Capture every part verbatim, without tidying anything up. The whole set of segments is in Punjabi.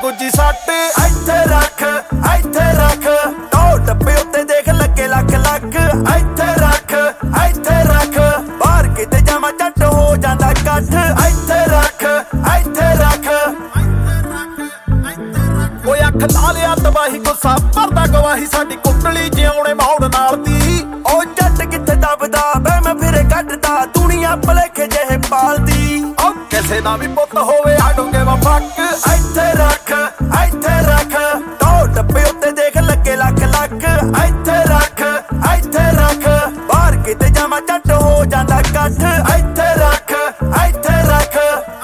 ਗੁੱਜੀ ਸੱਟ ਇੱਥੇ ਰੱਖ ਇੱਥੇ ਰੱਖ ਟੋ ਡੱਬੇ ਉੱਤੇ ਦੇਖ ਲੱਗੇ ਲੱਖ ਲੱਖ ਇੱਥੇ ਰੱਖ ਇੱਥੇ ਰੱਖ ਬਾਹਰ ਕਿਤੇ ਜਾਵਾਂ ਝੱਟ ਹੋ ਜਾਂਦਾ ਇਕੱਠ ਇੱਥੇ ਰੱਖ ਇੱਥੇ ਰੱਖ ਓਏ ਅੱਖ ਲਾ ਲਿਆ ਤਬਾਹੀ ਗੁੱਸਾ ਭਰਦਾ ਗਵਾਹੀ ਸਾਡੀ ਕੁੰਡਲੀ ਜਿਉਣੇ ਮੌੜ ਨਾਲ ਦੀ ਉਹ ਜੱਟ ਕਿੱਥੇ ਦੱਬਦਾ ਬੈ ਮੈਂ ਫਿਰੇ ਕੱਢਦਾ ਦੁਨੀਆ ਭਲੇਖੇ ਜਿਹੇ ਪਾਲਦੀ ਉਹ ਕਿਸੇ ਦਾ ਵੀ ਪੁੱਤ ਹੋਵੇ ਆਡੂਗੇ ਵਾ ਫੱਕ ਇੱਥੇ ਰੱਖ ਇੱਥੇ ਰੱਖ ਟੋ ਡੱਬੇ ਉੱਤੇ ਦੇਖ ਲੱਗੇ ਲੱਖ ਲੱਖ ਇੱਥੇ ਰੱਖ ਇੱਥੇ ਰੱਖ ਬਾਹਰ ਕਿਤੇ ਜਾਵਾਂ ਝੱਟ ਹੋ ਜਾਂਦਾ ਇਕੱਠ ਇੱਥੇ ਰੱਖ ਇੱਥੇ ਰੱਖ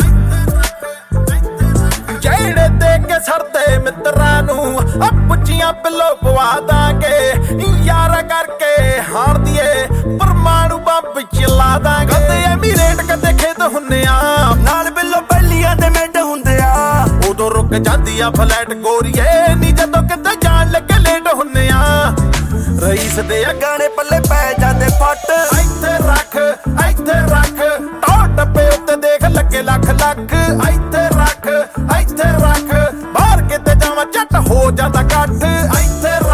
ਜਿਹੜੇ ਦੇ ਕੇ ਸਰਦੇ ਮਿੱਤਰਾਂ ਨੂੰ ਆ ਪੁੱਛੀਆਂ ਪਿੱਲੋ ਪਵਾ ਦਾਂਗੇ ਯਾਰਾ ਕਰਕੇ ਹਾਰ ਦੀਏ ਪਰਮਾਣੂ ਬੰਬ ਚਲਾ ਦਾਂਗੇ ਕਦੇ ਐਮੀਰੇਟ ਕਦੇ ਖੇਤ ਹੁੰਨੇ ਆ ਨਾਲ ਬਿੱਲੋ ਪਹਿਲੀਆਂ ਤੇ ਮਿੰਟ ਹੁੰਦੇ ਆ ਉਦੋਂ ਰੁਕ ਜਾਂਦੀ ਆ ਫਲੈਟ ਗੋਰੀਏ ਨੀ ਜਦੋਂ ਕਿਤੇ ਜਾਣ ਲੱਗੇ ਲੇਟ ਹੁੰਨੇ ਆ ਰਈਸ ਦੇ ਗਾਣੇ ਪੱਲੇ ਪੈ ਜਾਂਦੇ ਫੱਟ ਇੱਥੇ ਰੱਖ ਇੱਥੇ ਰੱਖ ਟੋ ਡੱਬੇ ਉੱਤੇ ਦੇਖ ਲੱਗੇ ਲੱਖ ਲੱਖ ਇੱਥੇ ਰੱਖ ਇੱਥੇ ਰੱਖ ਬਾਹਰ ਕਿਤੇ ਜਾਵਾਂ ਝੱਟ ਹੋ ਜਾਂਦਾ ਕੱਠ ਇੱਥੇ